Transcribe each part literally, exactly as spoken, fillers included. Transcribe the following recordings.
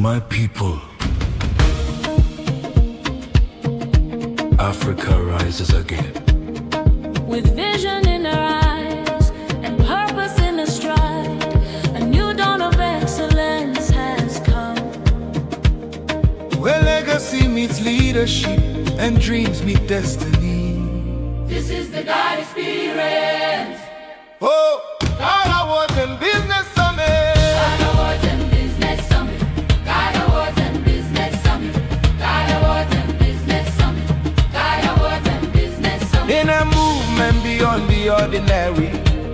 My people, Africa rises again. With vision in her eyes and purpose in her stride, a new dawn of excellence has come. Where legacy meets leadership and dreams meet destiny. This is the God experience. Oh, God Awards and Business Summit. God Awards and Business Summit. God Awards and Business Summit. God Awards and Business Summit. God Awards and Business Summit. In a movement beyond the ordinary,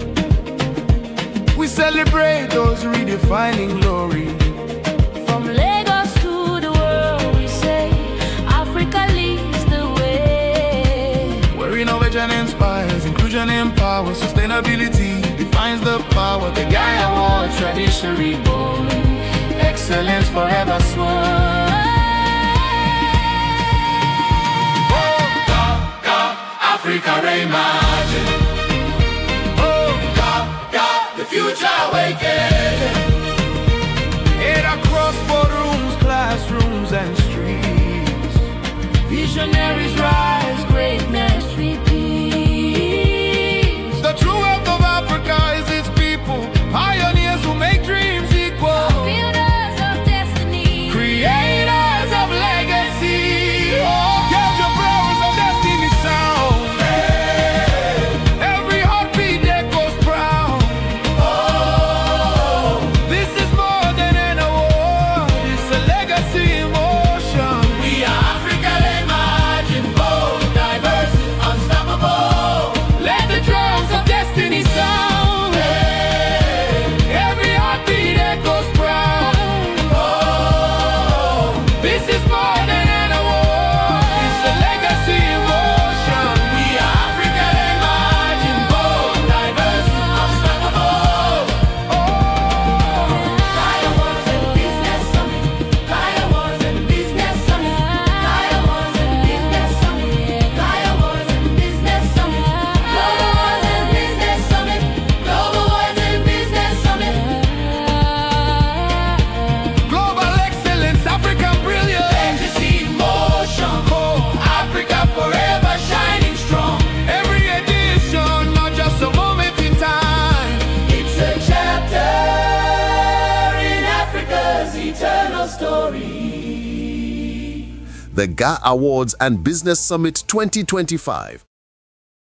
we celebrate those redefining glory. From Lagos to the world, we say Africa leads the way. Where innovation inspires, inclusion empowers, sustainability defines the power. The Guy Awards, tradition reborn, excellence forever sworn. Oh, God, God, Africa reimagine. Oh, God, God, the future awakening. It across boardrooms, classrooms, and streets. Visionaries rise, greatness repeats. The true wealth of Africa is its people, pioneers who make dreams equal, Builders of destiny, creators of legacy. Oh, get your flowers of destiny sound. Every heartbeat echoes proud. Oh, this is more than an award, it's a legacy in motion. We are Africa reimagined, bold, diverse, unstoppable. Let the drums of destiny sound. Every heartbeat echoes proud. Oh, this is more than an award, it's a legacy in motion. We are Africa reimagined, bold, diverse, unstoppable. God Awards and Business Summit. God Awards and Business Summit. God Awards and Business Summit. God Awards and Business Summit. Global Awards and Business Summit. Global Awards and Business Summit. Global excellence, African brilliance, legacy in motion. Oh, Africa forever shining strong. Every edition, not just a moment in time, It's a chapter in Africa's eternal story. The G A Awards and Business Summit twenty twenty-five.